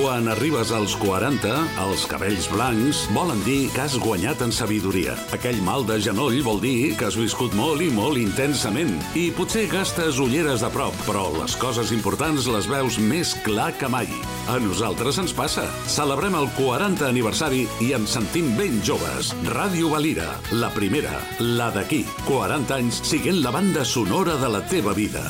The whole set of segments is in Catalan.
Quan arribes als 40, els cabells blancs volen dir que has guanyat en sabidoria. Aquell mal de genoll vol dir que has viscut molt i molt intensament. I potser gastes ulleres de prop, però les coses importants les veus més clar que mai. A nosaltres ens passa. Celebrem el 40 aniversari i ens sentim ben joves. Ràdio Valira, la primera, la d'aquí. 40 anys siguent la banda sonora de la teva vida.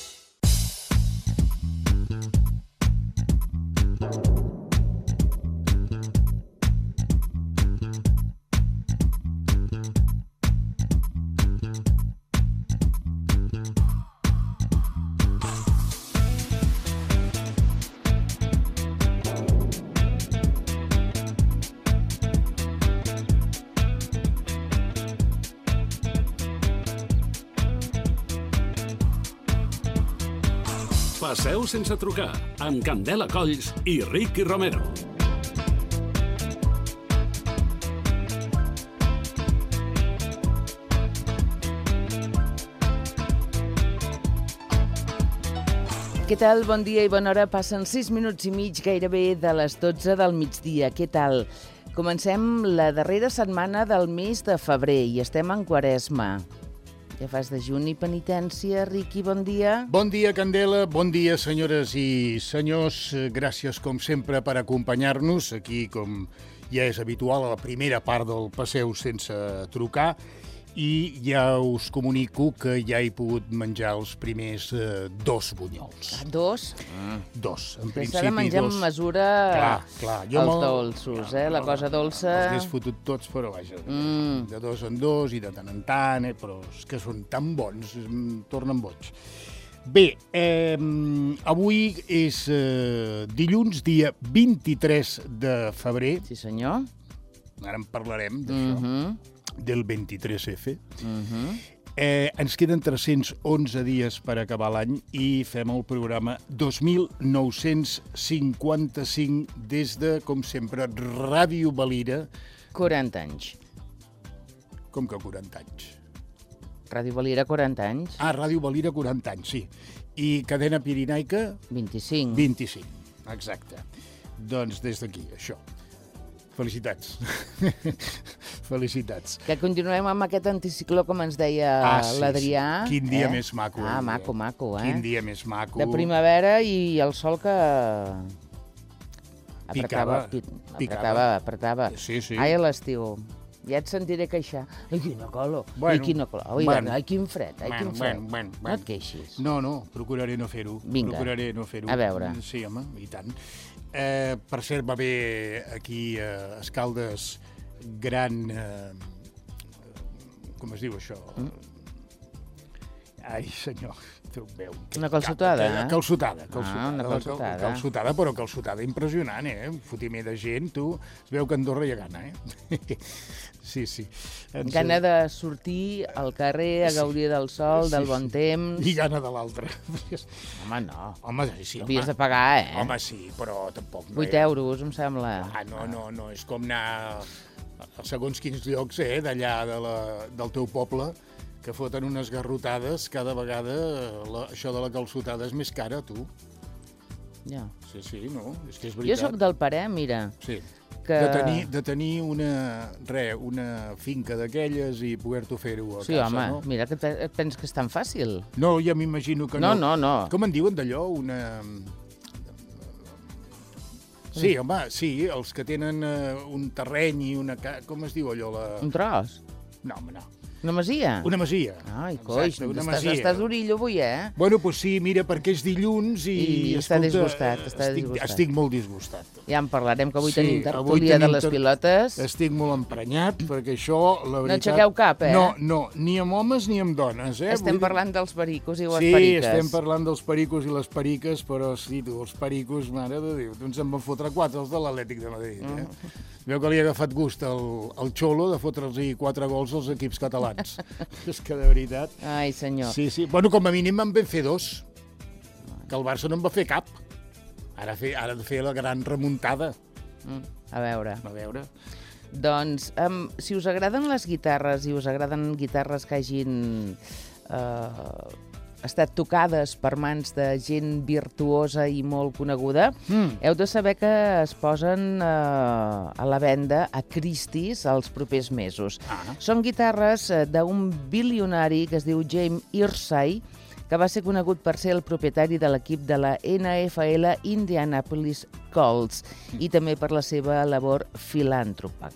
Passeu sense trucar, amb Candela Colls i Ricky Romero. Què tal? Bon dia i bona hora. Passen 6 minuts i mig gairebé de les 12 del migdia. Què tal? Comencem la darrera setmana del mes de febrer i estem en Quaresma. Ja fas dejuni i penitència, Riqui, bon dia. Bon dia, Candela, bon dia, senyores i senyors. Gràcies, com sempre, per acompanyar-nos aquí, com ja és habitual, a la primera part del Passeu sense trucar. I ja us comunico que ja he pogut menjar els primers 2 bunyols. 2? 2, en principi 2. S'ha de menjar amb mesura clar. Els dolços, la cosa dolça. Els hagués fotut tots, però vaja, de 2 en 2 i de tant en tant, però és que són tan bons, em tornen boig. Bé, avui és dilluns, dia 23 de febrer. Sí, senyor. Ara en parlarem d'això. Del 23F. Ens queden 311 dies per acabar l'any i fem el programa 2955 des de, com sempre, Ràdio Valira. 40 anys. Com que 40 anys? Ràdio Valira, 40 anys. Ah, Ràdio Valira, 40 anys, sí. I Cadena Pirinaica? 25. 25, exacte. Doncs des d'aquí, això. Felicitats. Felicitats. Que continuem amb aquest anticicló, com ens deia l'Adrià. Sí. Quin dia més maco. Maco, Quin dia més maco. De primavera i el sol que... Picava. Sí. Ai, a l'estiu. Ja et sentiré queixar. Ai, quina calor. Ai, quin fred. No et queixis. No, procuraré no fer-ho. Vinga. Procuraré no fer-ho. A veure. Sí, home, i tant. Per cert, va haver aquí a Escaldes gran... com es diu això? Ai, senyor, té un veu. Una calçotada, Calçotada. Una calçotada. Calçotada, però calçotada impressionant, Un fotimer de gent, tu. Es veu que a Andorra hi ha gana, Sí. Gana de sortir al carrer a gaudir del sol, del bon temps. I gana de l'altre. Home, no. Home, sí, home. Havies de pagar, Home, sí, però tampoc... 8 euros, em sembla. No, és com anar a segons quins llocs, d'allà del teu poble, que foten unes garrotades, cada vegada això de la calçotada és més cara, tu. Ja. Sí, no, és que és veritat. Jo sóc del parer, mira... Sí. Que... De tenir una finca d'aquelles i poder-t'ho fer-ho a casa, sí, home, no? Mira, que et penses que és tan fàcil. No, ja m'imagino que no. No. Com en diuen d'allò? Sí, home, sí, els que tenen un terreny i una... Com es diu allò? Un tros? No, home, no. Una masia? Una masia. Ai, coix, estàs d'orillo avui, Bueno, doncs sí, mira, perquè és dilluns i està disgustat, Estic molt disgustat. Ja en parlarem, que avui tenim tertúlia de les pilotes. Estic molt emprenyat, perquè això, la veritat... No aixequeu cap, No, ni amb homes ni amb dones, Estem parlant dels pericos i les periques. periques. Sí, estem parlant dels pericos i les periques, però sí, tu, els pericos, mare de Déu, ens en van fotre 4, els de l'Atlètic de Madrid, Veu que li ha agafat gust al Xolo de fotre'ls 4 gols als equips catalans. És que, de veritat... Ai, senyor. Sí. Bueno, com a mínim en vam fer 2. Que el Barça no en va fer cap. Ara de fer la gran remuntada. A veure. Doncs, si us agraden les guitarres i us agraden guitarres que hagin estat tocades per mans de gent virtuosa i molt coneguda, heu de saber que es posen a la venda a Christie's els propers mesos. Són guitarres d'un bilionari que es diu James Irsay, que va ser conegut per ser el propietari de l'equip de la NFL Indianapolis Colts i també per la seva labor filantròpica.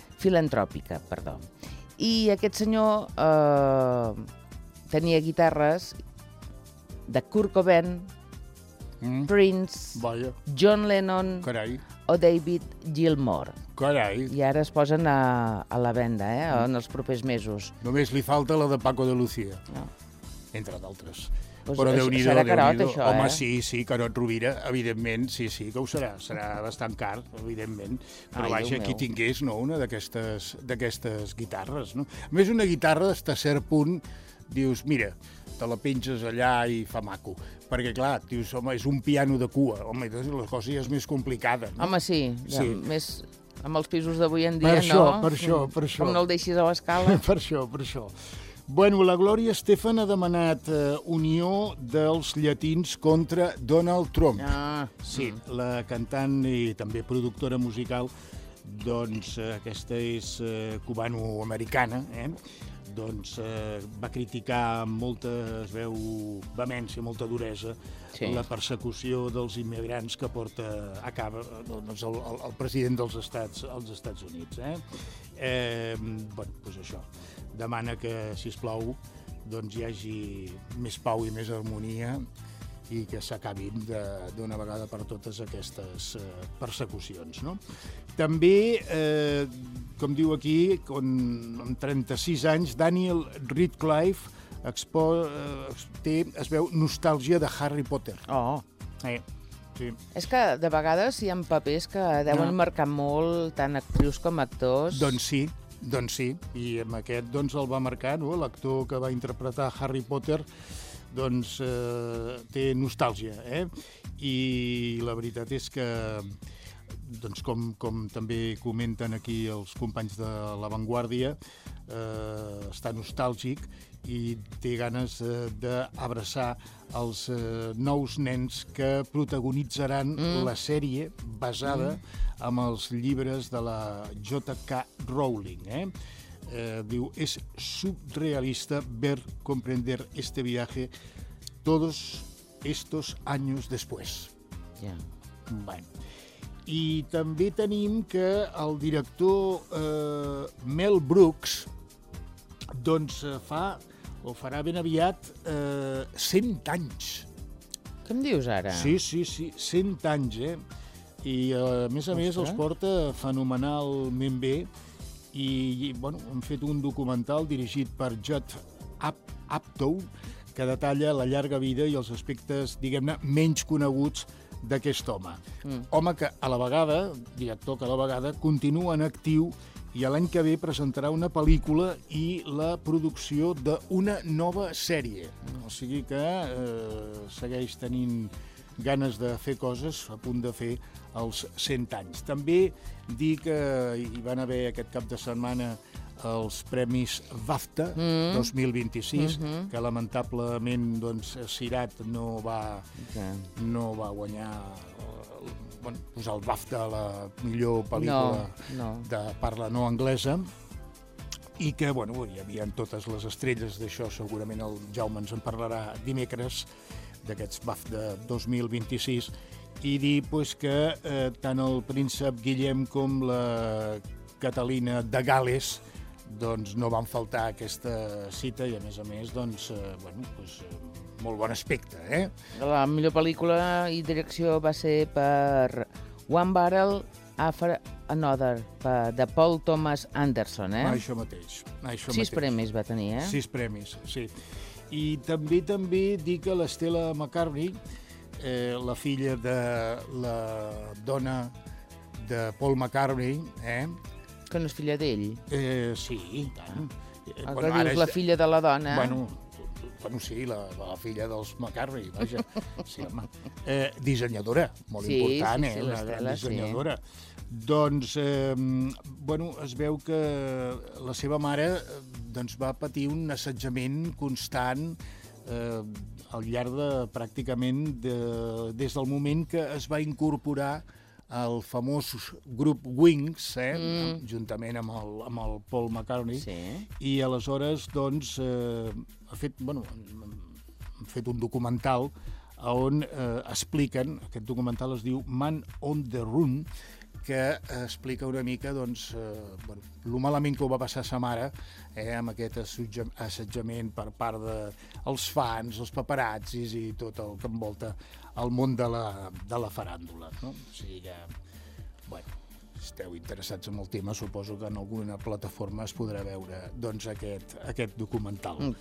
I aquest senyor tenia guitarres de Kurt Cobain, Prince, John Lennon o David Gilmour. I ara es posen a la venda en els propers mesos. Només li falta la de Paco de Lucía. Entre d'altres. Però Déu-n'hi-do, serà carot, això, Home, sí, Carot Rovira, evidentment, sí que ho serà. Serà bastant car, evidentment. Però vaja, qui tingués una d'aquestes guitarres, no? A més, una guitarra, fins a cert punt, dius, mira, te la penges allà i fa maco. Perquè, clar, dius, home, és un piano de cua. Home, la cosa ja és més complicada, no? Home, sí. Més amb els pisos d'avui en dia, no? Per això. Com no el deixis a l'escala. Per això. Bueno, la Gloria Estefan ha demanat unió dels llatins contra Donald Trump. Sí, la cantant i també productora musical, doncs aquesta és cubano-americana, doncs va criticar amb molta, es veu, vehemència, molta duresa, la persecució dels immigrants que porta a cabo el president dels Estats Units. Bueno, doncs això. Demana que, sisplau, doncs hi hagi més pau i més harmonia i que s'acabin d'una vegada per totes aquestes persecucions, no? També, com diu aquí, amb 36 anys, Daniel Radcliffe es veu nostàlgia de Harry Potter. Sí. És que de vegades hi ha papers que deuen marcar molt tant actrius com actors. Doncs sí, i amb aquest el va marcar, no? L'actor que va interpretar Harry Potter doncs té nostàlgia, i la veritat és que, doncs com també comenten aquí els companys de La Vanguardia, està nostàlgic i té ganes d'abraçar els nous nens que protagonitzaran la sèrie basada en els llibres de la J.K. Rowling. Diu, es surrealista ver comprender este viaje todos estos años después. Bueno. I també tenim que el director Mel Brooks doncs farà ben aviat 100 anys. Què em dius ara? Sí, 100 anys, I a més els porta fenomenalment bé i, bueno, hem fet un documental dirigit per Judd Apatow que detalla la llarga vida i els aspectes, diguem-ne, menys coneguts d'aquest home. Home que a la vegada, director que a la vegada, continua en actiu i l'any que ve presentarà una pel·lícula i la producció d'una nova sèrie. O sigui que segueix tenint ganes de fer coses, a punt de fer els 100 anys. També dir que hi van haver aquest cap de setmana els Premis BAFTA 2026, que lamentablement Sirat no va guanyar posar el BAFTA a la millor pel·lícula de parla no anglesa, i que hi havia totes les estrelles d'això, segurament el Jaume ens en parlarà dimecres, d'aquests BAFTA 2026, i dir que tant el príncep Guillem com la Catalina de Gal·les no van faltar a aquesta cita i, a més, molt bon aspecte. La millor pel·lícula i direcció va ser per One Barrel After Another, de Paul Thomas Anderson. Això mateix. 6 premis va tenir, 6 premis, sí. I també dir que l'Stella McCartney, la filla de la dona de Paul McCartney, que no és filla d'ell? Sí, i tant. Dius la filla de la dona? Sí, la filla dels McCartney, vaja. Sí, home. Dissenyadora, molt important, una dissenyadora. Doncs, es veu que la seva mare va patir un assetjament constant al llarg de pràcticament des del moment que es va incorporar el famós grup Wings, juntament amb el Paul McCartney, i aleshores doncs, han fet un documental on expliquen, aquest documental es diu Man on the Run, que explica una mica doncs, lo malament que ho va passar sa mare amb aquest assetjament per part dels fans, els paparazzis i tot el que envolta el món de la faràndula. No? O sigui que, bueno, si esteu interessats en el tema, suposo que en alguna plataforma es podrà veure doncs, aquest documental.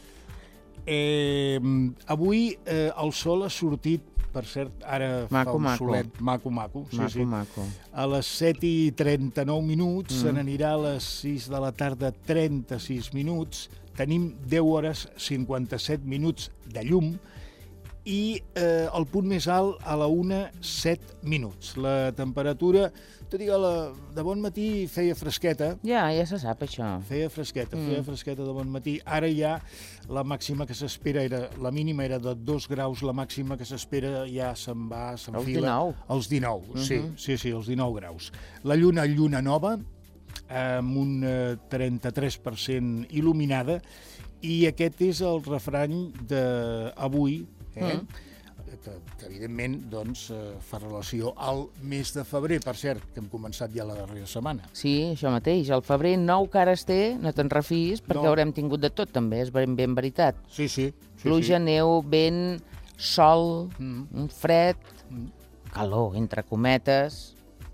Avui el sol ha sortit, per cert, ara fa un solet maco. A les 7:39, se n'anirà a les 6 de la tarda 36 minuts, tenim 10 hores 57 minuts de llum i el punt més alt a la 1:07 minuts. La temperatura, tot i que de bon matí feia fresqueta. Ja se sap això. Feia fresqueta de bon matí. Ara ja la màxima que s'espera la mínima era de 2 graus, la màxima que s'espera ja s'enfila als 19. Sí, els 19 graus. La lluna nova, amb un 33% il·luminada, i aquest és el refrany d'avui, que evidentment doncs, fa relació al mes de febrer, per cert, que hem començat ja la darrera setmana. Sí, això mateix. El febrer 9 cares té, no te'n refis, perquè haurem tingut de tot, també, és ben veritat. Sí. Pluja, neu, vent, sol, fred, calor, entre cometes.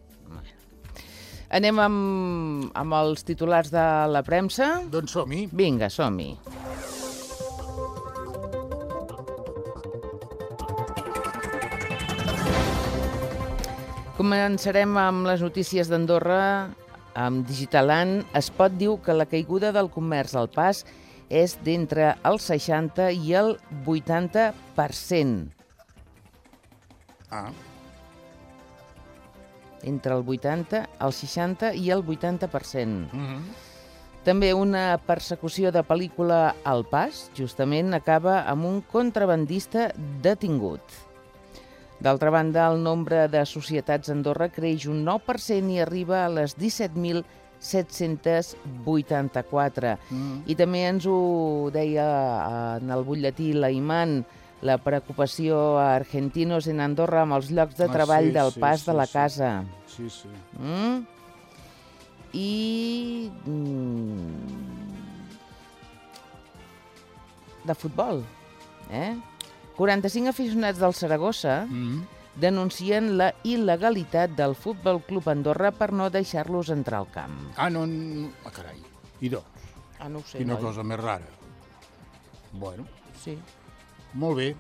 Anem amb els titulars de la premsa? Doncs som-hi. Vinga, som-hi. Començarem amb les notícies d'Andorra. Amb Digitaland es pot dir que la caiguda del comerç al pas és d'entre el 60 i el 80%. Entre el 80, el 60 i el 80%. També una persecució de pel·lícula al pas, justament, acaba amb un contrabandista detingut. D'altra banda, el nombre de societats a Andorra creix un 9% i arriba a les 17.784. I també ens ho deia en el butlletí l'Aiman, la preocupació a argentinos en Andorra amb els llocs de treball del pas de la casa. Sí. I de futbol, 45 aficionats del Saragossa denuncien la il·legalitat del Futbol Club Andorra per no deixar-los entrar al camp. Carai. I doncs? No ho sé, Quina cosa més rara. Bueno. Sí. Molt bé.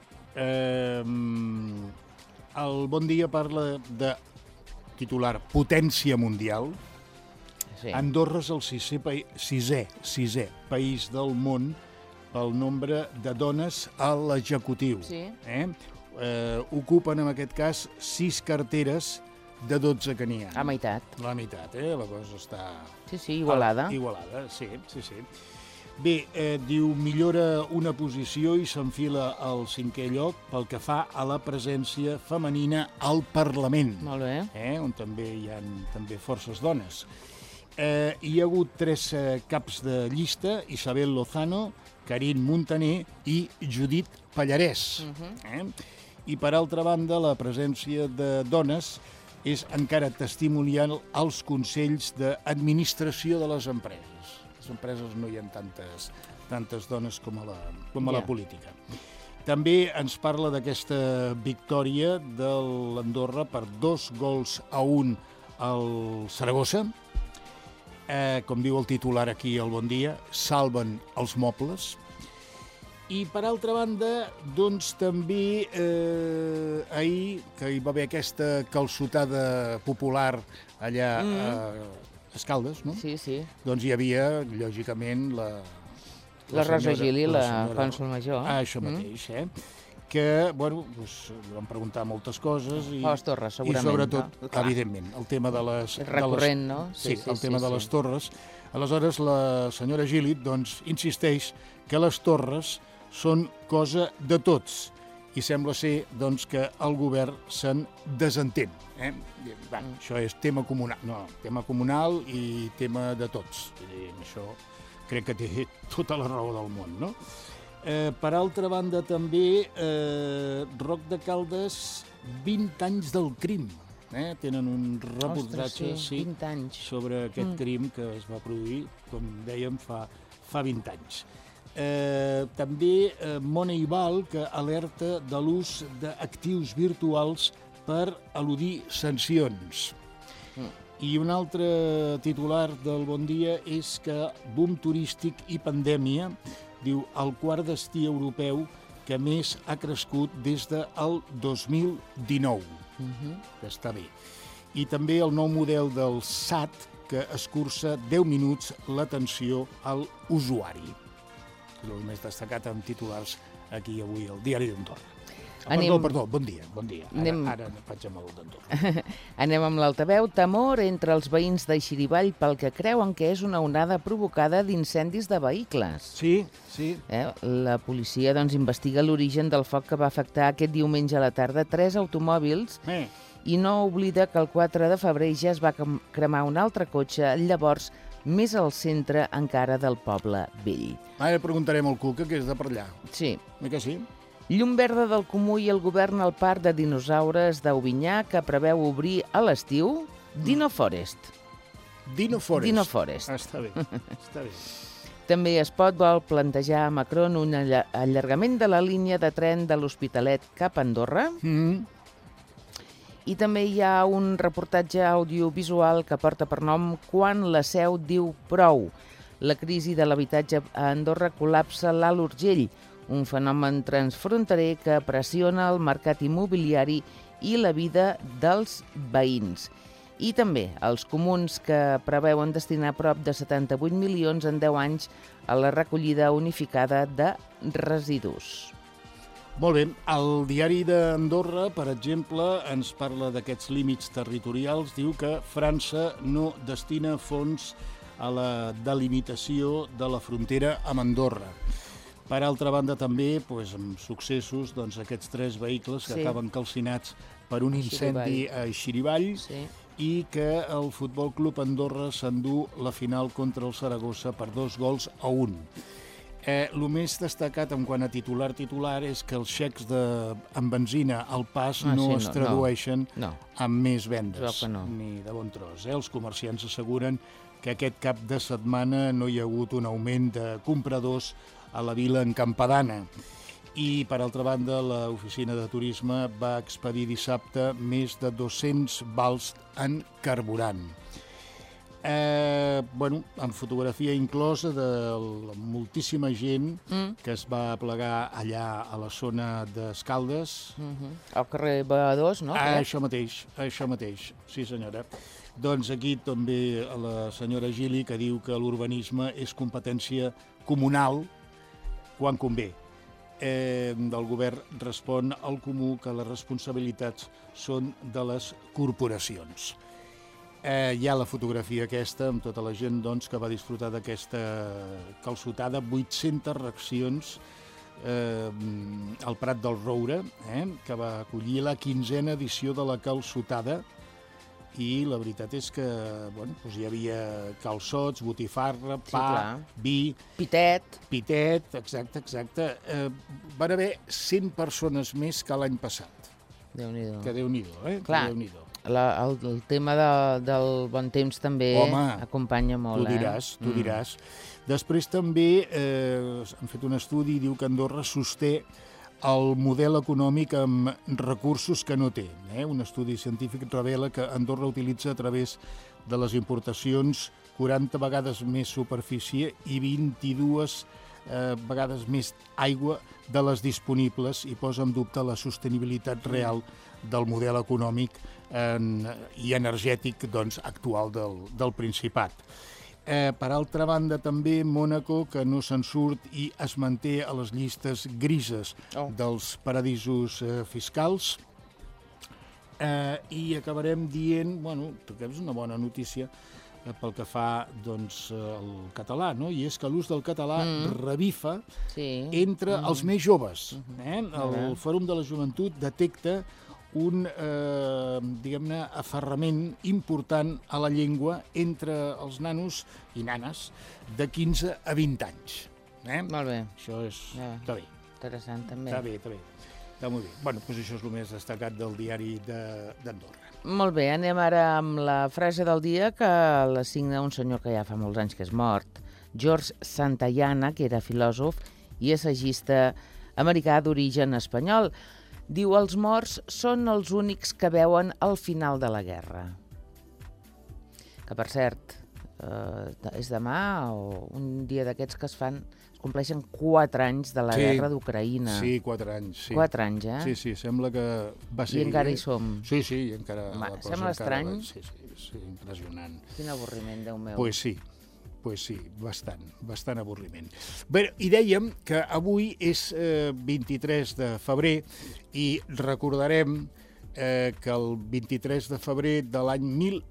El Bon Dia parla de titular potència mundial. Sí. Andorra és el sisè país del món pel nombre de dones a l'executiu. Sí. Ocupen, en aquest cas, 6 carteres de 12 que n'hi ha. La meitat. La meitat, la cosa està... Sí, igualada. Igualada, sí. Bé, diu, millora una posició i s'enfila al 5è lloc pel que fa a la presència femenina al Parlament. Molt bé. On també hi ha forces dones. Hi ha hagut 3 caps de llista, Isabel Lozano, Karin Montaner i Judit Pallarès. I, per altra banda, la presència de dones és encara testimonial als consells d'administració de les empreses. Les empreses no hi ha tantes dones com a la política. També ens parla d'aquesta victòria de l'Andorra per 2-1 al Saragossa. Com diu el titular aquí al Bon Dia, salven els mobles. I, per altra banda, doncs també ahir, que hi va haver aquesta calçotada popular allà a Escaldes, no? Sí. Doncs hi havia, lògicament, la Rosa Gili, la cònsol major. Això mateix, que, bueno, van preguntar moltes coses. Les torres, segurament. I sobretot, evidentment, el tema de les... És recurrent, no? Sí, el tema de les torres. Aleshores, la senyora Gili, doncs, insisteix que les torres són cosa de tots i sembla ser doncs, que el govern se'n desentén. Això és tema comunal. No, tema comunal i tema de tots. Això crec que té tota la raó del món, no? Per altra banda, també, Roc de Caldes, 20 anys del crim. Tenen un reportatge sobre aquest crim que es va produir, com dèiem, fa 20 anys. També Moneyball, que alerta de l'ús d'actius virtuals per eludir sancions. I un altre titular del Bon Dia és que boom turístic i pandèmia, diu, el quart destí europeu que més ha crescut des del 2019, que està bé. I també el nou model del SAT, que escurça 10 minuts l'atenció al usuari. És el més destacat en titulars aquí avui al Diari d'Andorra. Perdó, bon dia. Ara vaig amb el d'Andorra. Anem amb l'altaveu. Temor entre els veïns d'Eixirivall pel que creuen que és una onada provocada d'incendis de vehicles. Sí. La policia investiga l'origen del foc que va afectar aquest diumenge a la tarda 3 automòbils i no oblida que el 4 de febrer ja es va cremar un altre cotxe, llavors més al centre encara del poble vell. Ara preguntarem al Cuca, que és de per allà. Sí. Que sí? Llum verda del Comú i el govern al parc de dinosaures d'Aubinyà, que preveu obrir a l'estiu Dino Forest. Dino Forest. Està bé. També es pot vol plantejar a Macron un allargament de la línia de tren de l'Hospitalet cap a Andorra. I també hi ha un reportatge audiovisual que porta per nom Quan la Seu diu prou. La crisi de l'habitatge a Andorra col·lapsa l'Alt Urgell, un fenomen transfronterer que pressiona el mercat immobiliari i la vida dels veïns. I també els comuns, que preveuen destinar prop de 78 milions en 10 anys a la recollida unificada de residus. Molt bé. El Diari d'Andorra, per exemple, ens parla d'aquests límits territorials. Diu que França no destina fons a la delimitació de la frontera amb Andorra. Per altra banda, també, amb successos, aquests 3 vehicles que acaben calcinats per un incendi a Aixirivall i que el Futbol Club Andorra s'endú la final contra el Saragossa per 2-1. El més destacat en quant a titular és que els xecs amb benzina al pas no es tradueixen en més vendes, ni de bon tros. Els comerciants asseguren que aquest cap de setmana no hi ha hagut un augment de compradors a la vila encampadana. I, per altra banda, l'oficina de turisme va expedir dissabte més de 200 vals en carburant. Amb fotografia inclosa de moltíssima gent que es va aplegar allà a la zona d'Escaldes. Al carrer Badós, no? Això mateix, sí senyora. Doncs aquí també la senyora Gili, que diu que l'urbanisme és competència comunal quan convé. El govern respon al Comú que les responsabilitats són de les corporacions. Hi ha la fotografia aquesta, amb tota la gent que va disfrutar d'aquesta calçotada, 800 reaccions al Prat del Roure, que va acollir la 15a edició de la calçotada, i la veritat és que hi havia calçots, botifarra, pa, vi... Pitet, exacte. Van haver 100 persones més que l'any passat. Déu-n'hi-do. Que Déu-n'hi-do, Clar, el tema del bon temps també acompanya molt. Tu diràs. Després també han fet un estudi i diu que Andorra sosté el model econòmic amb recursos que no té. Un estudi científic revela que Andorra utilitza a través de les importacions 40 vegades més superfície i 22 vegades més aigua de les disponibles i posa en dubte la sostenibilitat real del model econòmic i energètic actual del Principat. Per altra banda, també Mònaco, que no se'n surt i es manté a les llistes grises dels paradisos fiscals. I acabarem dient, que és una bona notícia, pel que fa doncs, al català, no? I és que l'ús del català revifa entre els més joves. El Fòrum de la Joventut detecta un, diguem-ne, aferrament important a la llengua entre els nanos i nanes de 15 a 20 anys. Molt bé. Això està bé. Interessant, també. Està bé. Està molt bé. Bueno, doncs això és el més destacat del diari d'Andorra. Molt bé, anem ara amb la frase del dia que la signa un senyor que ja fa molts anys que és mort, George Santayana, que era filòsof i assagista americà d'origen espanyol. Diu, els morts són els únics que veuen el final de la guerra. Que, per cert, és demà o un dia d'aquests que es compleixen 4 anys de la guerra d'Ucraïna. Sí, 4 anys. Sí. 4 anys, eh? Sí, sembla que va ser... I encara hi som. Sí, i encara... Sembla estrany. Sí, impressionant. Quin avorriment, Déu meu. Pues sí, bastant avorriment. Bé, i dèiem que avui és 23 de febrer i recordarem que el 23 de febrer de l'any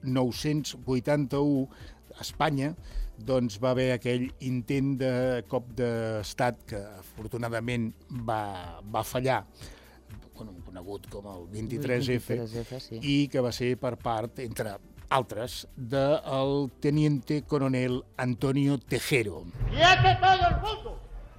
1981 a Espanya doncs va haver aquell intent de cop d'estat que afortunadament va fallar, conegut com el 23F, i que va ser per part, entre altres, del teniente coronel Antonio Tejero. ¡Quiete todo el mundo!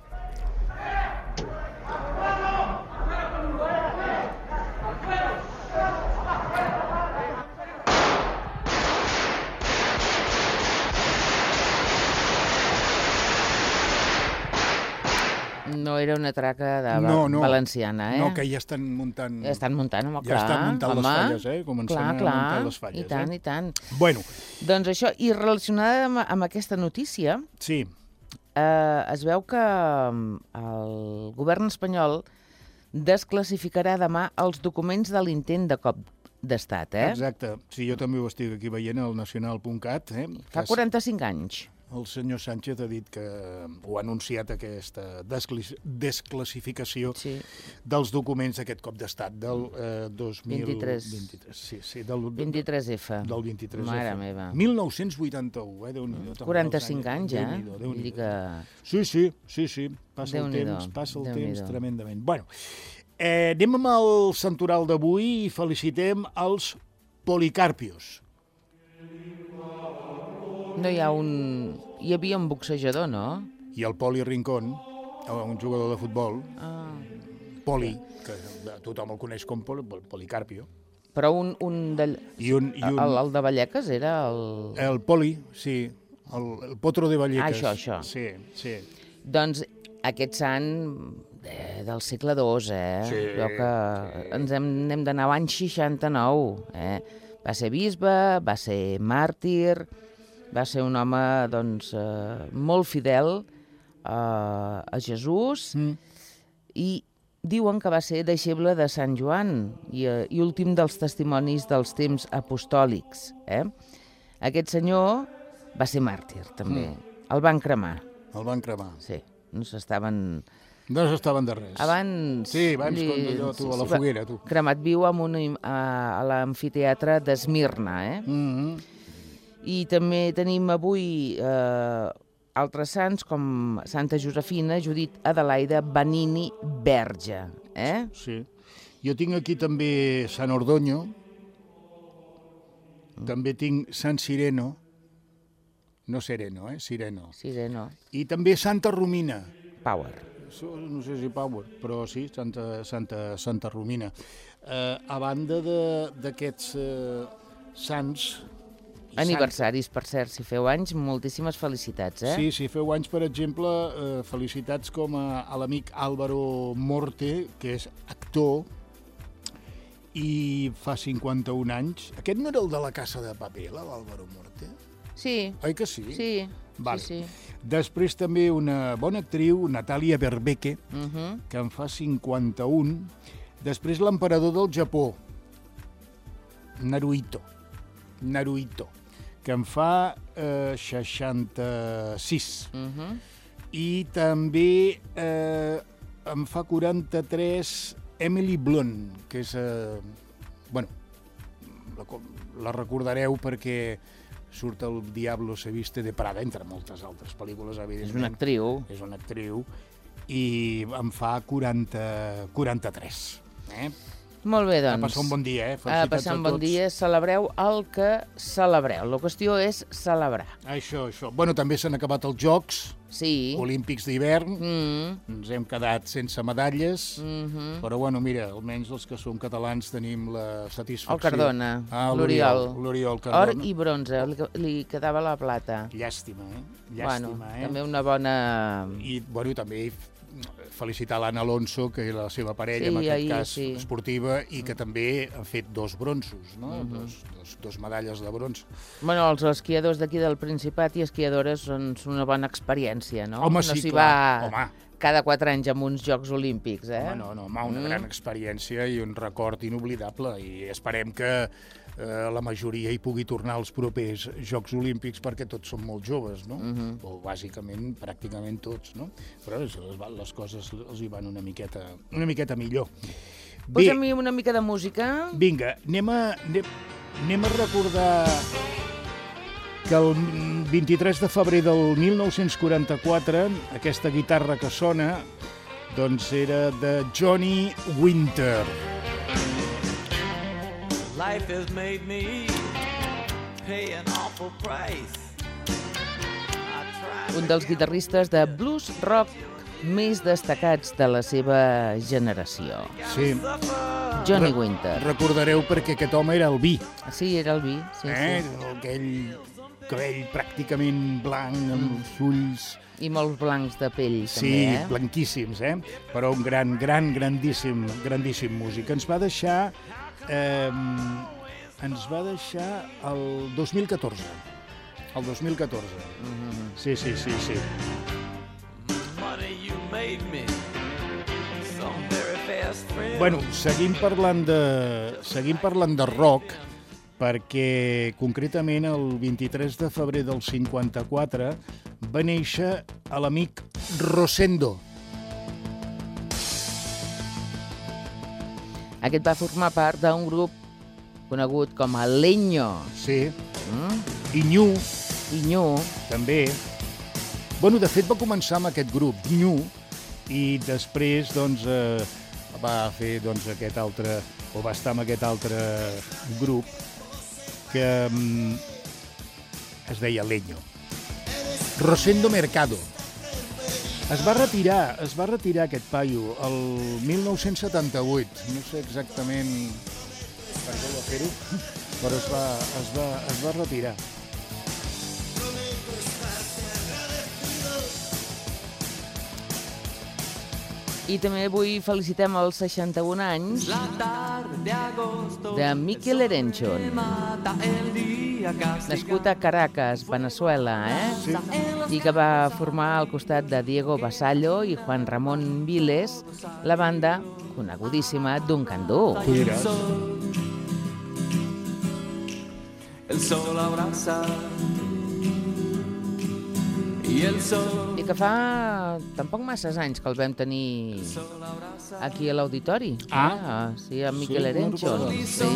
No era una traca valenciana, eh? No, que ja estan muntant... Ja estan muntant, home, clar. Ja estan muntant les falles, Comencen a muntar les falles. I tant. Bueno. Doncs això, i relacionada amb aquesta notícia, sí. Es veu que el govern espanyol desclassificarà demà els documents de l'intent de cop d'estat, eh? Exacte. Sí, jo també ho estic aquí veient al nacional.cat. Fa 45 anys. El senyor Sánchez ha dit que ha anunciat aquesta desclassificació dels documents d'aquest cop d'estat del 2023. Sí, del 23F. Del 23F. Mare meva. 1981, Déu-n'hi-do. 45 anys, eh? Vull dir que... Sí. Passa el temps tremendament. Bueno, anem amb el santoral d'avui i felicitem els Policarpios. No hi ha Hi havia un boxejador, no? I el Poli Rincón, un jugador de futbol, Poli, que tothom el coneix com Policarpio. Però el de Vallecas era el... El Poli, sí, el Potro de Vallecas. Això. Sí. Doncs aquest sant del segle II, Sí. Veu que ens n'hem d'anar a l'any 69, Va ser bisbe, va ser màrtir... Va ser un home, doncs, molt fidel a Jesús i diuen que va ser deixeble de Sant Joan i últim dels testimonis dels temps apostòlics. Aquest senyor va ser màrtir, també. El van cremar. Sí, no s'estaven de res. Abans... Sí, abans com allò, tu, a la foguera, tu. Cremat viu a l'amfiteatre d'Esmirna, I també tenim avui altres sants com Santa Josefina, Judit Adelaida, Benini, Verge. Sí. Jo tinc aquí també Sant Ordoño, també tinc Sant Sireno, no Sereno, Sireno. I també Santa Romina. Power. No sé si Power, però sí, Santa Romina. A banda d'aquests sants... Aniversaris, per cert, si feu anys, moltíssimes felicitats, Sí, si feu anys, per exemple, felicitats com a l'amic Álvaro Morte, que és actor, i fa 51 anys. Aquest no era el de la Casa de Paper, l'Álvaro Morte? Sí. Oi que sí? Sí. Vale. Sí. Després també una bona actriu, Natalia Berbeque, que en fa 51. Després l'emperador del Japó, Naruhito, que en fa 66. I també en fa 43 Emily Blunt, que és... la recordareu perquè surt el Diablo se viste de Prada, entre moltes altres pel·lícules, evidentment. És una actriu. És una actriu, i em fa 43. Molt bé, doncs. A passar un bon dia, A passar un bon dia, celebreu el que celebreu. La qüestió és celebrar. Això. Bueno, també s'han acabat els Jocs Olímpics d'hivern. Ens hem quedat sense medalles, però bueno, mira, almenys els que som catalans tenim la satisfacció. El Cardona, l'Oriol Cardona. Or i bronze, li quedava la plata. Llàstima, Bueno, també una bona... I, bueno, també felicitar l'Anna Alonso, que és la seva parella, en aquest cas esportiva, i que també ha fet 2 bronzos, no? Dos medalles de bronze. Bueno, els esquiadors d'aquí del Principat i esquiadores són una bona experiència, no? Home, sí, clar. Home, cada 4 anys amb uns Jocs Olímpics, No, una gran experiència i un record inoblidable, i esperem que la majoria hi pugui tornar als propers Jocs Olímpics, perquè tots som molt joves, no? O bàsicament, pràcticament tots, no? Però les coses els hi van una miqueta millor. Posa'm una mica de música. Vinga, anem a recordar que el 23 de febrer del 1944 aquesta guitarra que sona doncs era de Johnny Winter. Life has made me pay an awful price. Un dels guitarristes de blues rock més destacats de la seva generació. Sí. Johnny Winter. Recordareu perquè aquest home era albí. Sí, era albí. Sí. Aquell cabell pràcticament blanc, amb els ulls... I molts blancs de pell, també, Sí, blanquíssims, però un grandíssim músic. Ens va deixar el 2014. El 2014. Sí. Bueno, seguim parlant de rock, perquè concretament el 23 de febrer del 54 va néixer l'amic Rosendo. Aquest va formar part d'un grup conegut com a Leño. Sí. I Ñu, també. Bueno, de fet, va començar amb aquest grup, Ñu, i després, doncs, va fer, doncs, va estar amb aquest altre grup que es deia Leño. Rosendo Mercado. Es va retirar aquest paio el 1978. No sé exactament per què va fer-ho, però es va retirar. I també avui felicitem els 61 anys de Mikel Erenchun, nascut a Caracas, Venezuela, Sí. I que va formar al costat de Diego Vasallo i Juan Ramón Viles la banda conegudíssima Duncan Du. El sol abraça I que fa tampoc masses anys que el vam tenir aquí a l'auditori. Sí, a Mikel Erenchun. Sí.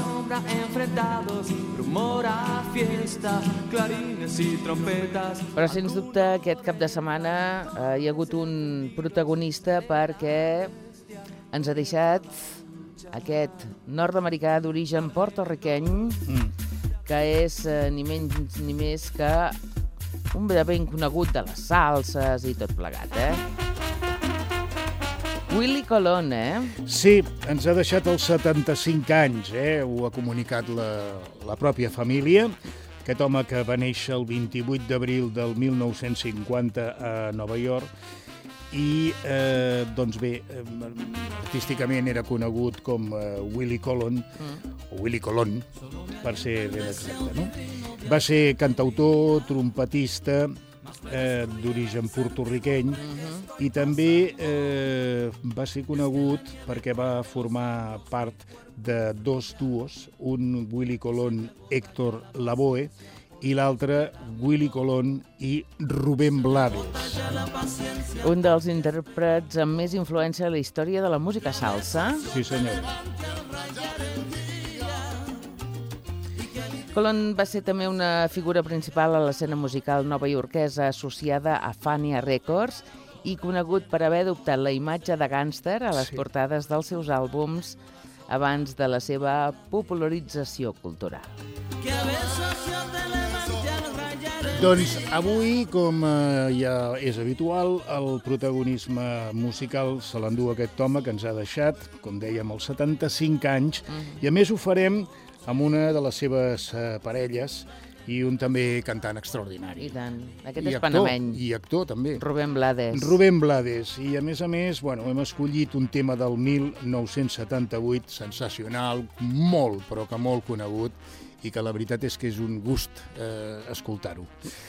Però, sens dubte, aquest cap de setmana hi ha hagut un protagonista perquè ens ha deixat aquest nord-americà d'origen porto-riqueny que és ni menys ni més que un ben conegut de les salses i tot plegat, Willie Colón, Sí, ens ha deixat els 75 anys, ho ha comunicat la pròpia família. Aquest home que va néixer el 28 d'abril del 1950 a Nova York i, doncs bé, artísticament era conegut com Willie Colón, o Willie Colón, per ser ben exacte, no? Va ser cantautor, trompetista, d'origen porto-riqueny, i també va ser conegut perquè va formar part de 2 duos, un Willie Colón Héctor Lavoe i l'altre Willie Colón i Rubén Blades. Un dels intèrprets amb més influència a la història de la música salsa. Sí, senyor. Colón va ser també una figura principal a l'escena musical novaiorquesa associada a Fania Records i conegut per haver adoptat la imatge de gàngster a les portades dels seus àlbums abans de la seva popularització cultural. Doncs avui, com ja és habitual, el protagonisme musical se l'endú aquest home que ens ha deixat, com dèiem, als 75 anys, i a més ho farem amb una de les seves parelles i un també cantant extraordinari. I tant. Aquest és panameny. I actor, també. Rubén Blades. Rubén Blades. I, a més, hem escollit un tema del 1978, sensacional, molt, però que molt conegut, i que la veritat és que és un gust escoltar-ho.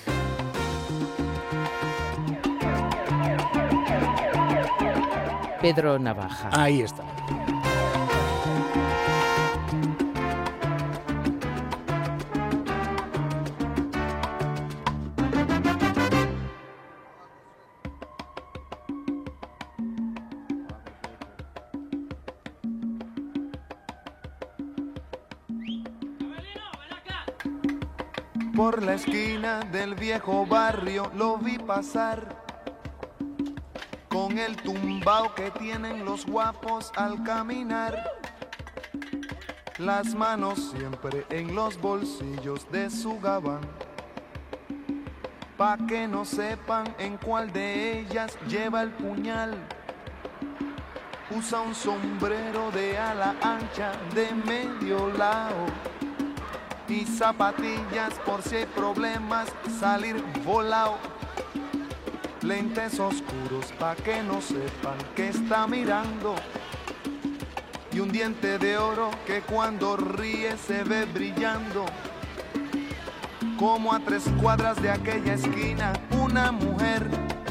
Pedro Navaja. Ahí està. Por la esquina del viejo barrio lo vi pasar, con el tumbao que tienen los guapos al caminar, las manos siempre en los bolsillos de su gabán, pa' que no sepan en cuál de ellas lleva el puñal. Usa un sombrero de ala ancha de medio lado y zapatillas por si hay problemas, salir volado. Lentes oscuros pa' que no sepan que está mirando, y un diente de oro que cuando ríe se ve brillando. Como a 3 cuadras de aquella esquina una mujer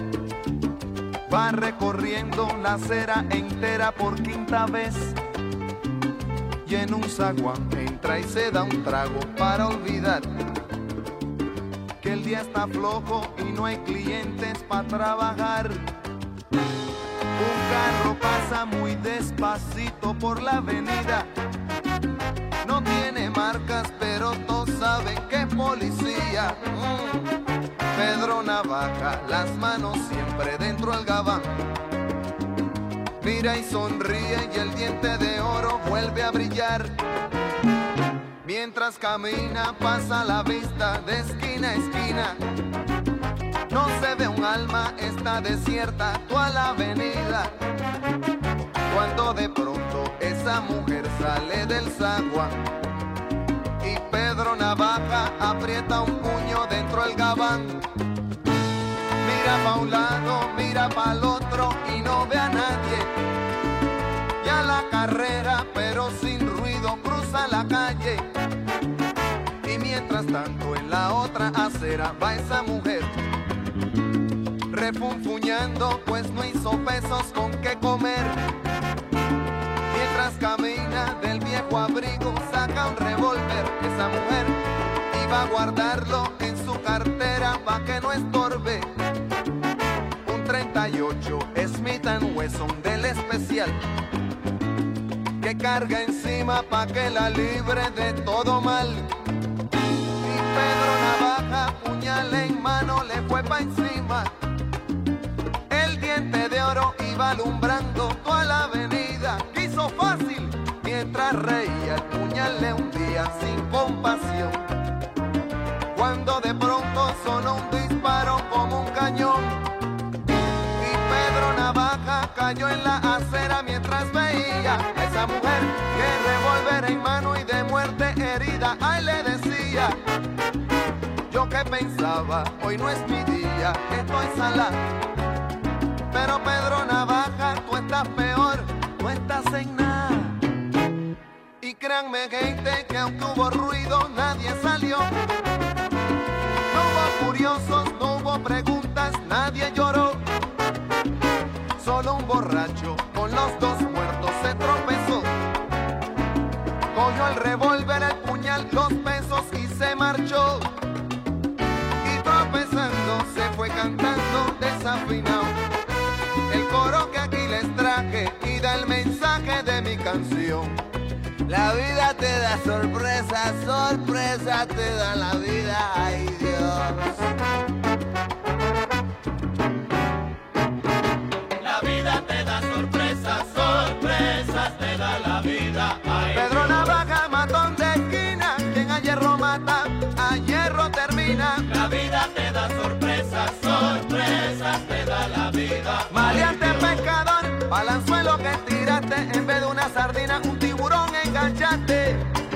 va recorriendo la acera entera por 5ª vez, y en un zaguán entra y se da un trago para olvidar que el día está flojo y no hay clientes para trabajar. Un carro pasa muy despacito por la avenida, no tiene marcas pero todos saben que es policía. Pedro Navaja, las manos siempre dentro del gabán, mira y sonríe y el diente de oro vuelve a brillar. Mientras camina pasa la vista de esquina a esquina, no se ve un alma, está desierta toda la avenida. Cuando de pronto esa mujer sale del zaguán y Pedro Navaja aprieta un puño dentro del gabán. Mira pa' un lado, mira pa' el otro y no ve a nadie. Ya la carrera, pero sin ruido, cruza la calle. Y mientras tanto en la otra acera va esa mujer, refunfuñando pues no hizo pesos con qué comer. Mientras camina del viejo abrigo saca un revólver. Esa mujer iba a guardarlo en su cartera pa' que no estorbe. 38 Smith & Wesson del especial, que carga encima pa' que la libre de todo mal. Y Pedro Navaja, puñal en mano, le fue pa' encima. El diente de oro iba alumbrando toda la avenida. Quiso fácil, mientras reía el puñal le hundía sin compasión. Cuando de pronto sonó un disparo como un cañón, Pedro Navaja cayó en la acera mientras veía a esa mujer que revólver en mano y de muerte herida. Ay, le decía, yo que pensaba, hoy no es mi día, estoy salado. Pero Pedro Navaja, tú estás peor, no estás en nada. Y créanme, gente, que aunque hubo ruido, nadie salió. No hubo curiosos, no hubo preguntas, nadie lloró. Solo un borracho con los 2 muertos se tropezó. Cogió el revólver, el puñal, los pesos y se marchó. Y tropezando se fue cantando desafinado el coro que aquí les traje y da el mensaje de mi canción. La vida te da sorpresas, sorpresas te da la vida, ay Dios. La vida te da sorpresas, sorpresas te da la vida. Ay, Pedro Navaja, matón de esquina, quien a hierro mata, a hierro termina. la vida te da sorpresas, sorpresas te da la vida. Maleante pescador, balanzuelo que tiraste, en vez de una sardina, un tiburón enganchaste.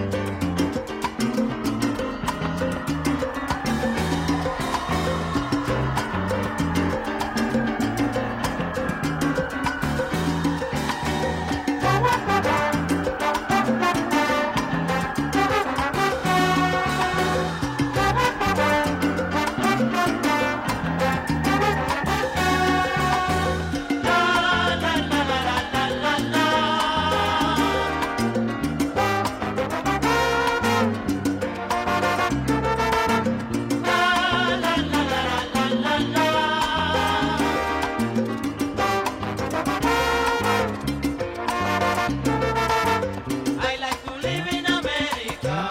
I like to live in America.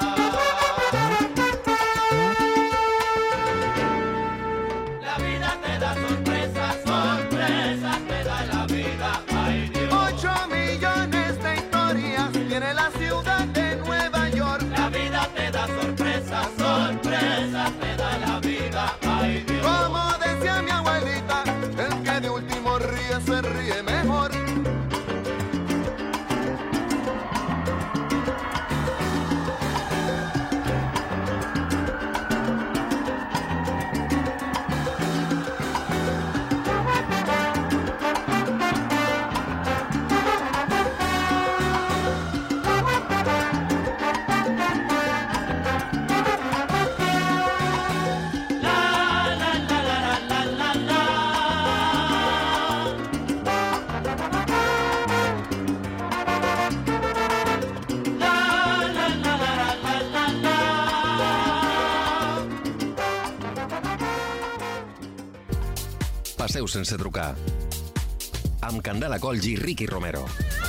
La vida te da sorpresas, sorpresas te da la vida. Ay, Dios. 8 millones de historias tiene la ciudad de Nueva York. La vida te da sorpresas, sorpresas te da la vida. Ay, Dios. Como decía mi abuelita, el que de último ríe se ríe mejor. Passeu sense trucar. Amb Candela Colls i Ricky Romero.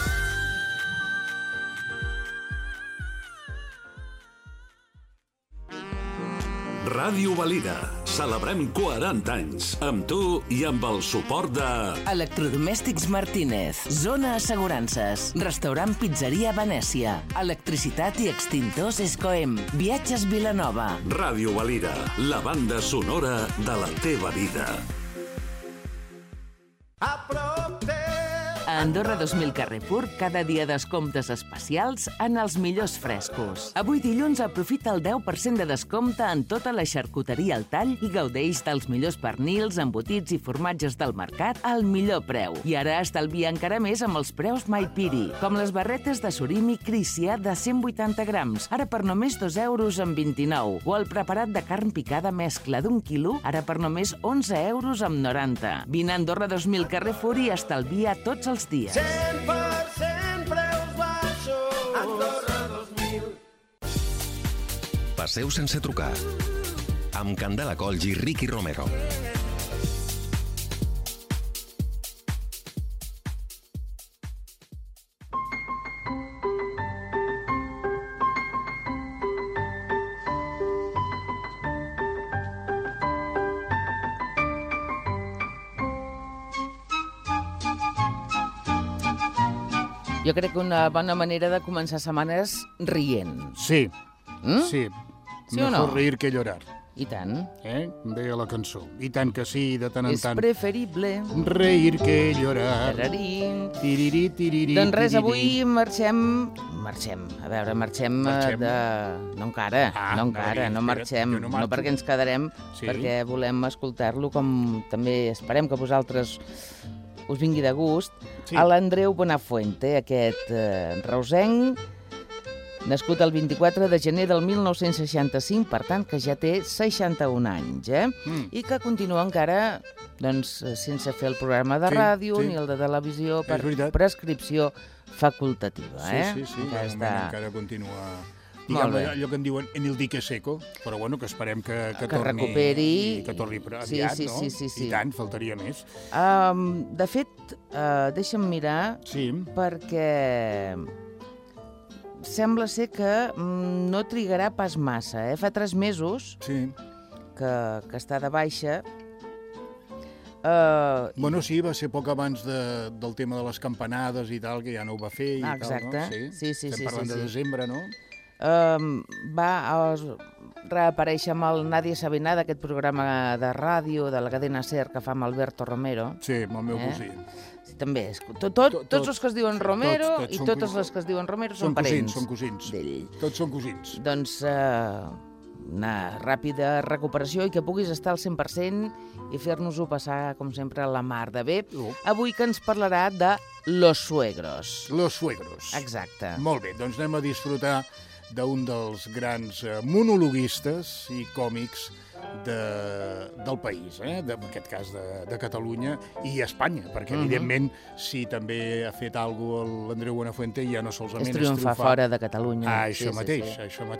Ràdio Valira. Celebrem 40 anys. Amb tu i amb el suport de... Electrodomèstics Martínez, Zona Assegurances, Restaurant Pizzeria Venècia, Electricitat i Extintors Escoem, Viatges Vilanova. Ràdio Valira, la banda sonora de la teva vida. A Andorra 2000 Carrefour, cada dia descomptes especials en els millors frescos. Avui dilluns aprofita el 10% de descompte en tota la xarcuteria al tall i gaudeix dels millors pernils, embotits i formatges del mercat al millor preu. I ara estalvia encara més amb els preus Maipiri, com les barretes de surimi Crisia de 180 grams, ara per només 2,29 €, o el preparat de carn picada mescla d'1 quilo, ara per només 11,90 €. Vine a Andorra 2000 Carrefour i estalvia tots els dies. 100% preus baixos. Andorra 2000. Passeu sense trucar. Amb Candela Colls i Ricky Romero. Jo crec que una bona manera de començar setmanes rient. Sí, sí. Sí o no? Mejor reír que llorar. I tant. Em deia la cançó. I tant que sí, de tant en És tant. preferible. Reír que llorar. Tararín. Tiriri, tiriri, Doncs res, tiriri. avui marxem. A veure, marxem de... No encara, Ah, no encara, no espera't, marxem. jo no No marxo. perquè ens quedarem, Sí. perquè volem escoltar-lo, com també esperem que vosaltres us vingui de gust. Sí. A l'Andreu Bonafuente, aquest reusenc, nascut el 24 de gener del 1965, per tant, que ja té 61 anys, i que continua encara doncs, sense fer el programa de Sí, ràdio sí. ni el de televisió per veritat. prescripció facultativa. Sí, sí, Que de moment encara continua... Molt bé. Diguem, allò que en diuen en el dique seco, però bueno, que esperem que torni... recuperi. Que torni aviat, Sí, no? sí. I tant, faltaria més. De fet, deixa'm mirar, Sí. perquè sembla ser que no trigarà pas massa. Fa 3 mesos que està de baixa. Bueno, sí, va ser poc abans del tema de les campanades i tal, que ja no ho va fer i tal, no? Exacte. Sí. Estem parlant de desembre, no? Va reaparèixer amb el Nadie sabe nada, aquest programa de ràdio de la cadena SER que fa amb Alberto Romero. Sí, amb el meu cosí. Sí, també. Tots els que es diuen Romero i totes les que es diuen Romero són parents. Són cosins. Tots són cosins. Doncs una ràpida recuperació i que puguis estar al 100% i fer-nos-ho passar, com sempre, a la mar de bé. Avui que ens parlarà de Los Suegros. Los Suegros. Exacte. Molt bé, doncs anem a disfrutar d'un dels grans monologuistes i còmics del país, en aquest cas de Catalunya i Espanya, perquè evidentment si també ha fet alguna cosa l'Andreu Buenafuente ja no solament és triomfar fora de Catalunya. Això mateix.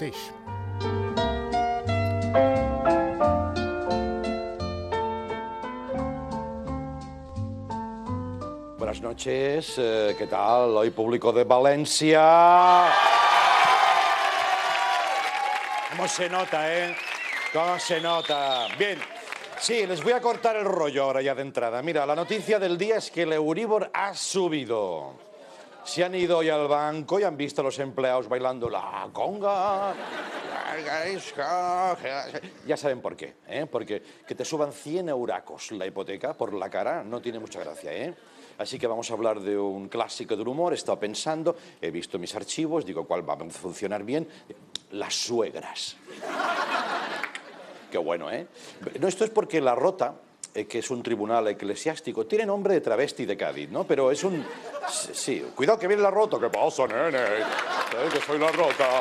Buenas noches, ¿qué tal? Hoy público de Valencia. ¿Cómo se nota, ¿Cómo se nota? Bien, sí, les voy a cortar el rollo ahora ya de entrada. Mira, la noticia del día es que el Euribor ha subido. Se han ido hoy al banco y han visto a los empleados bailando la conga. Ya saben por qué, porque que te suban 100 euracos la hipoteca por la cara no tiene mucha gracia, Así que vamos a hablar de un clásico del humor. He estado pensando, he visto mis archivos, digo, ¿cuál va a funcionar bien? Las suegras. Qué bueno, No, esto es porque La Rota, que es un tribunal eclesiástico, tiene nombre de travesti de Cádiz, ¿no? Pero es un... Sí, cuidado que viene La Rota. ¿Qué pasa, nene? Que soy La Rota.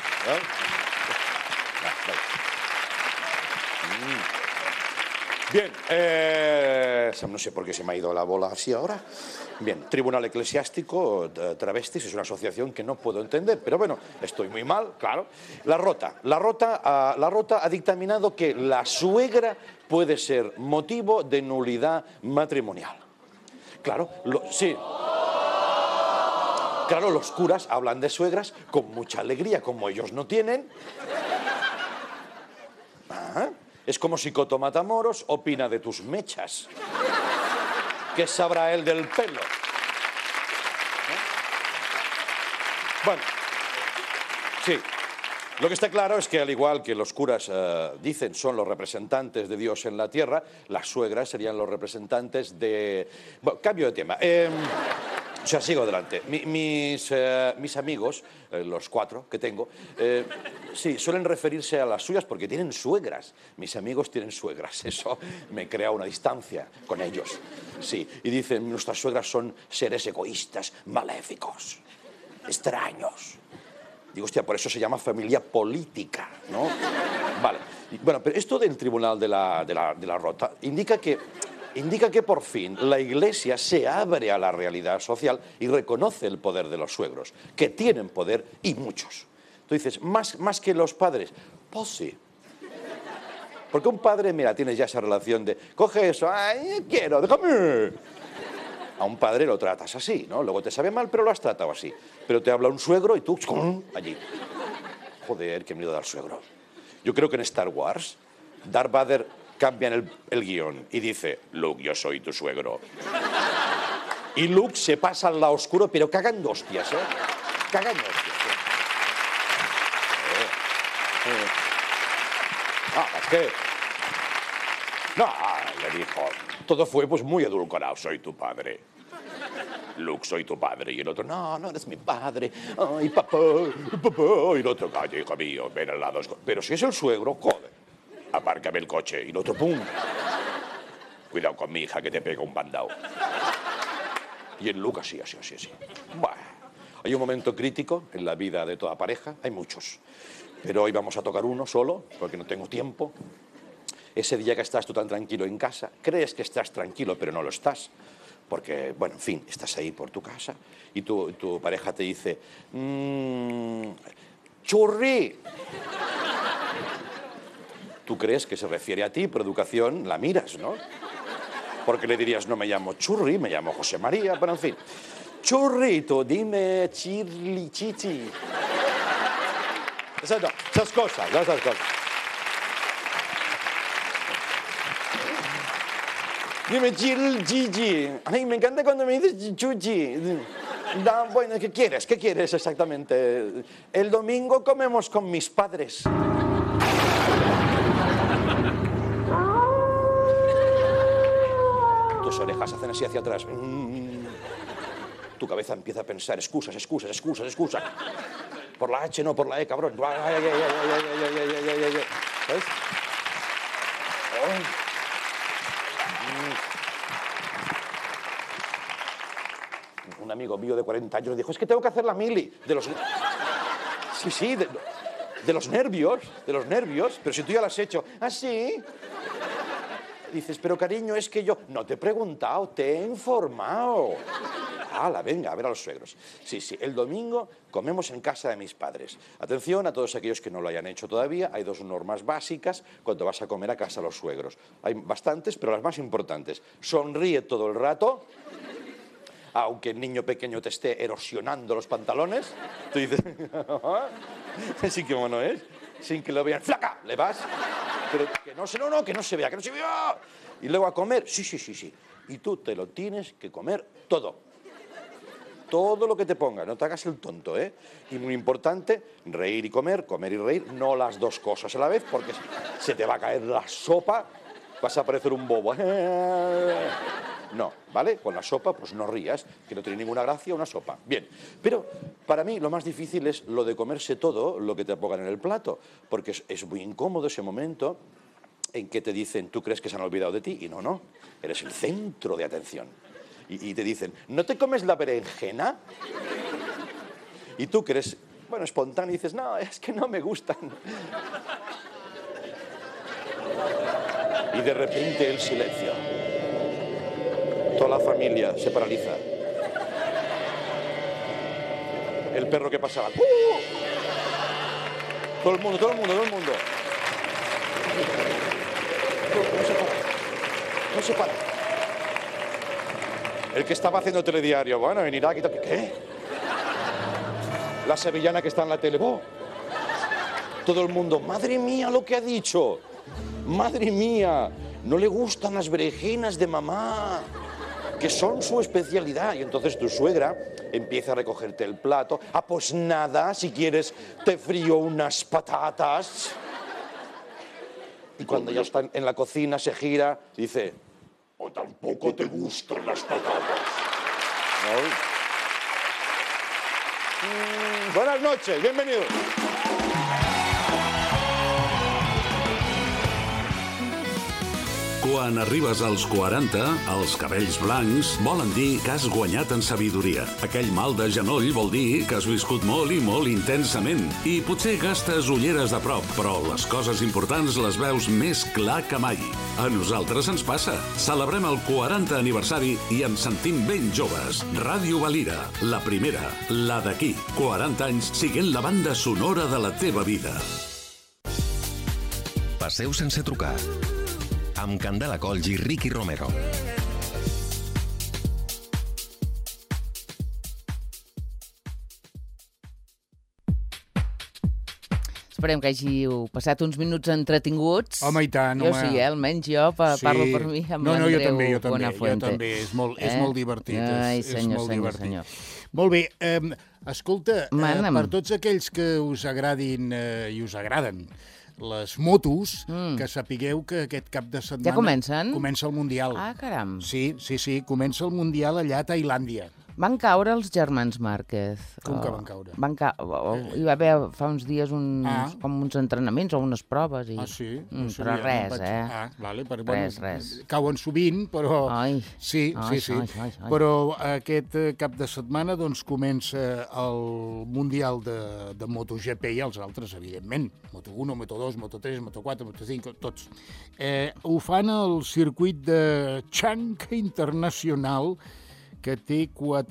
Bien, no sé por qué se me ha ido la bola así ahora. Bien, Tribunal Eclesiástico, Travestis, es una asociación que no puedo entender, pero bueno, estoy muy mal, claro. La Rota ha dictaminado que la suegra puede ser motivo de nulidad matrimonial. Claro, sí. Claro, los curas hablan de suegras con mucha alegría, como ellos no tienen. Es como si Coto Matamoros opina de tus mechas. ¿Qué sabrá él del pelo? Bueno, sí. Lo que está claro es que, al igual que los curas dicen son los representantes de Dios en la tierra, las suegras serían los representantes de... Bueno, cambio de tema. O sea, sigo adelante. Mis amigos, los 4 que tengo, sí, suelen referirse a las suyas porque tienen suegras. Mis amigos tienen suegras. Eso me crea una distancia con ellos. Sí, y dicen, nuestras suegras son seres egoístas, maléficos, extraños. Digo, hostia, por eso se llama familia política, ¿no? Vale. Bueno, pero esto del Tribunal de la Rota indica que por fin la Iglesia se abre a la realidad social y reconoce el poder de los suegros, que tienen poder y muchos. Tú dices, más que los padres, pues sí. Porque un padre, mira, tienes ya esa relación de, coge eso, ay, quiero, déjame. A un padre lo tratas así, ¿no? Luego te sabe mal, pero lo has tratado así. Pero te habla un suegro y tú, allí. Joder, qué miedo da el suegro. Yo creo que en Star Wars, Darth Vader cambian el guión y dice, Luke, yo soy tu suegro. Y Luke se pasa al lado oscuro, pero cagan de hostias, Cagan de hostias, es que... No, le dijo, todo fue pues muy edulcorado, soy tu padre. Luke, soy tu padre. Y el otro, no, no eres mi padre. Ay, papá. Y el otro, calla, hijo mío, ven al lado. Pero si es el suegro, joder, apárcame el coche. Y el otro, pum. Cuidado con mi hija que te pega un bandao. Y el Luke así. Bueno, hay un momento crítico en la vida de toda pareja, hay muchos. Pero hoy vamos a tocar uno solo, porque no tengo tiempo. Ese día que estás tú tan tranquilo en casa, crees que estás tranquilo, pero no lo estás. Porque, bueno, en fin, estás ahí por tu casa y tu pareja te dice, churri. Tú crees que se refiere a ti, por educación la miras, ¿no? Porque le dirías, no me llamo Churri, me llamo José María, pero en fin. Churrito, dime chirli chichi. esas cosas. Dime, Gigi. Ay, me encanta cuando me dices Chuchi. Bueno, ¿qué quieres? ¿Qué quieres exactamente? El domingo comemos con mis padres. Tus orejas hacen así hacia atrás. Tu cabeza empieza a pensar excusas. Por la H, no por la E, cabrón. ¿Sabes? Un amigo mío de 40 años dijo, es que tengo que hacer la mili. De los nervios. Pero si tú ya lo has hecho. ¿Ah, sí? Dices, pero cariño, es que yo... No te he preguntado, te he informado. ¡Hala, venga, a ver a los suegros! Sí, el domingo comemos en casa de mis padres. Atención a todos aquellos que no lo hayan hecho todavía. Hay 2 normas básicas cuando vas a comer a casa de los suegros. Hay bastantes, pero las más importantes. Sonríe todo el rato. Aunque el niño pequeño te esté erosionando los pantalones. Tú dices... sí que mono es. Sin que lo vean. ¡Flaca! Le vas... Pero que no se vea. Y luego a comer, sí. Y tú te lo tienes que comer todo. Todo lo que te ponga, no te hagas el tonto, ¿eh? Y muy importante, reír y comer y reír, no las 2 cosas a la vez, porque se te va a caer la sopa, vas a parecer un bobo. No, ¿vale? Con la sopa, pues no rías, que no tiene ninguna gracia una sopa. Bien, pero para mí lo más difícil es lo de comerse todo lo que te pongan en el plato, porque es muy incómodo ese momento en que te dicen, tú crees que se han olvidado de ti, y no, eres el centro de atención. Y te dicen, ¿no te comes la berenjena? Y tú que eres, espontáneo, y dices, no, es que no me gustan. Y de repente el silencio. Toda la familia se paraliza. El perro que pasaba. Todo el mundo. No se para. El que estaba haciendo telediario, venirá aquí. ¿Qué? La sevillana que está en la tele. Todo el mundo, madre mía lo que ha dicho. Madre mía, no le gustan las berenjenas de mamá, que son su especialidad. Y entonces tu suegra empieza a recogerte el plato. Pues nada, si quieres te frío unas patatas. Y cuando ya está en la cocina se gira, dice, ¿o tampoco te gustan las patatas? Buenas noches, bienvenidos. Quan arribes als 40, els cabells blancs volen dir que has guanyat en sabidoria. Aquell mal de genoll vol dir que has viscut molt i molt intensament. I potser gastes ulleres de prop, però les coses importants les veus més clar que mai. A nosaltres ens passa. Celebrem el 40 aniversari i ens sentim ben joves. Ràdio Valira, la primera, la d'aquí. 40 anys siguent la banda sonora de la teva vida. Passeu sense trucar. Amb Candela Colls i Ricky Romero. Esperem que hàgiu passat uns minuts entretinguts. Home, i tant, home. Jo sí, almenys jo parlo per mi amb l'Andreu Buenafuente. Jo també, és molt divertit. Ai, senyor. Molt bé, escolta, per tots aquells que us agradin i us agraden les motos, que sapigueu que aquest cap de setmana... Ja comencen? Comença el Mundial. Ah, caram. Sí, comença el Mundial allà a Tailàndia. Van caure els germans Márquez. Com que van caure? Hi va haver fa uns dies com uns entrenaments o unes proves. Ah, sí? Però res, Vale, res. Cauen sovint, però... Ai. Sí. Però aquest cap de setmana doncs comença el Mundial de MotoGP i els altres, evidentment. Moto1, Moto2, Moto3, Moto4, Moto5, tots. Ho fan al circuit de Chanca Internacional, que té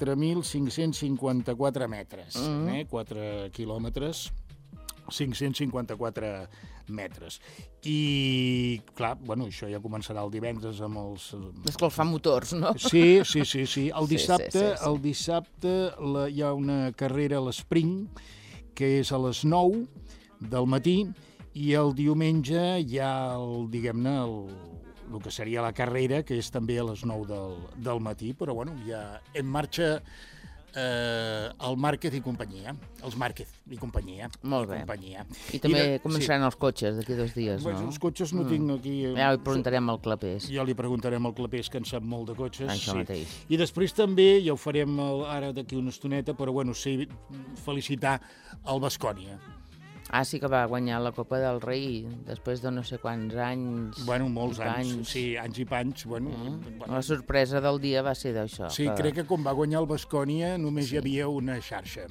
4.554 metres, 4 quilòmetres, 554 metres. I, clar, això ja començarà el divendres amb els... Escalfar motors, no? Sí. El dissabte hi ha una carrera a l'Sprint, que és a les 9, del matí, i el diumenge hi ha, diguem-ne, el que seria la carrera, que és també a les 9 del matí, però bueno, ja en marxa el Márquez i companyia, els Márquez i companyia. Molt bé. I també començaran els cotxes d'aquí 2 dies, no? Els cotxes no tinc aquí... Ja li preguntarem al Clapés. Ja li preguntarem al Clapés, que en sap molt de cotxes. Això mateix. I després també, ja ho farem ara d'aquí una estoneta, però bueno, sí, felicitar el Baskonia. Ah, sí que va guanyar la Copa del Rei després de no sé quants anys. Bueno, molts anys, sí, anys i panys. Bueno, la sorpresa del dia va ser d'això. Sí, crec que quan va guanyar el Baskonia només hi havia una xarxa.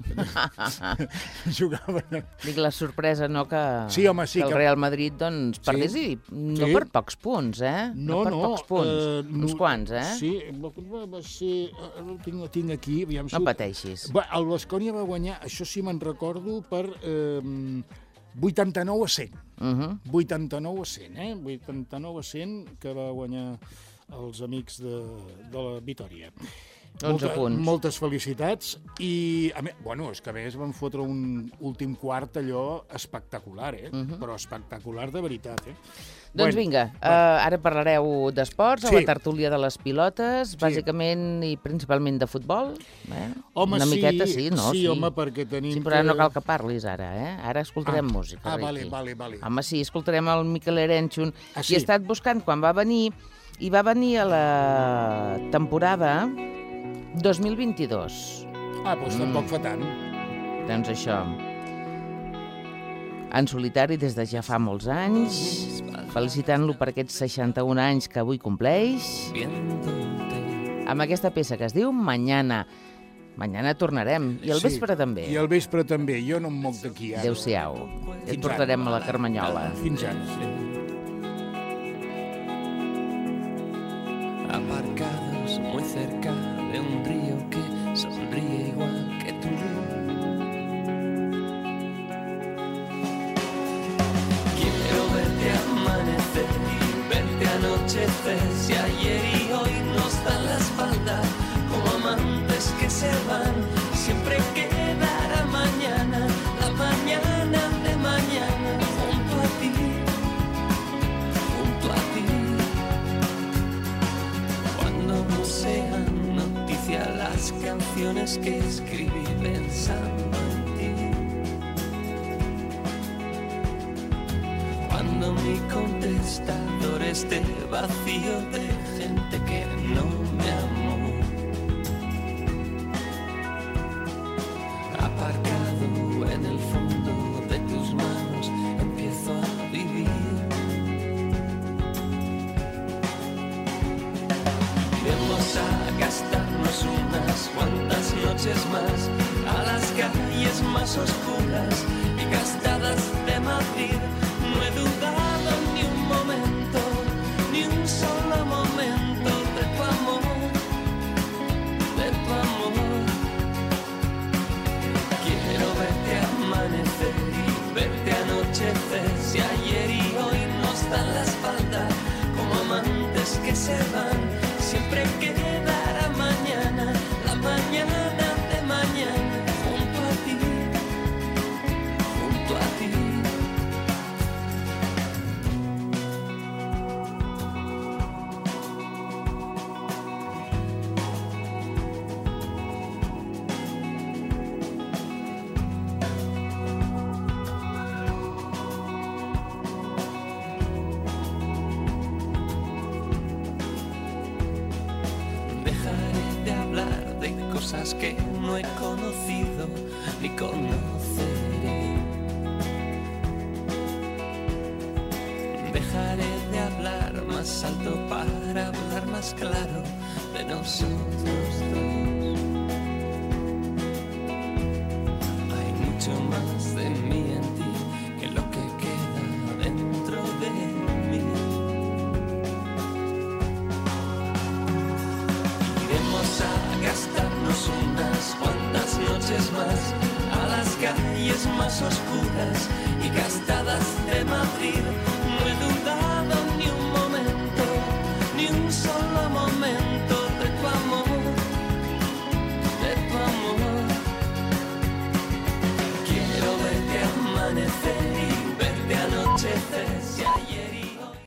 Jugaven... Dic, la sorpresa, no, que el Real Madrid doncs perdés, i no per pocs punts, No per pocs punts, uns quants, Sí, va ser... Ho tinc aquí. No pateixis. El Baskonia va guanyar, això sí me'n recordo, per 89 a 100. 89 a 100, 89 a 100 que va guanyar els amics de la Vitòria. 11 punts. Moltes felicitats i, bueno, és que a més van fotre un últim quart allò espectacular, però espectacular de veritat, Doncs vinga, ara parlareu d'esports, a la tertúlia de les pilotes, bàsicament i principalment de futbol. Una miqueta sí, no? Sí, home, perquè tenim... Sí, però no cal que parlis ara, Ara escoltarem música. Vale. Home, sí, escoltarem el Mikel Erenchun. I he estat buscant quan va venir, i va venir a la temporada 2022. Doncs tampoc fa tant. Doncs això. En solitari des de ja fa molts anys, felicitant-lo per aquests 61 anys que avui compleix, amb aquesta peça que es diu Mañana. Mañana tornarem, i al vespre també. I al vespre també, jo no em moc d'aquí ara. Adéu-siau, et portarem a la Carmanyola. Fins ara. Aparcados muy cerca de un río que sonríe igual que tú. Quiero verte amanecer y verte anochecer. Si ayer y hoy nos dan la espalda como amantes que se van, siempre quedará mañana, la mañana de mañana, junto a ti, junto a ti. Cuando no sean noticia las canciones que escribí pensando en ti. Cuando mi contestador esté vacío de gente que no me amó. Aparcado en el fondo de tus manos empiezo a vivir. Vamos a gastarnos unas cuantas noches más a las calles más oscuras y gastadas de Madrid. No he dudado ni un momento, ni un solo momento de tu amor, de tu amor. Quiero verte amanecer y verte anochecer. Si ayer y hoy nos dan la espalda como amantes que se van, siempre quedará mañana, la mañana de mañana, junto a ti, junto a ti. Cosas que no he conocido ni conoceré. Dejaré de hablar más alto para hablar más claro de nosotros dos. Hay mucho más de mí en ti que lo que queda dentro de mí. Iremos a gastarnos unas cuantas noches más a las calles más oscuras y gastadas de Madrid.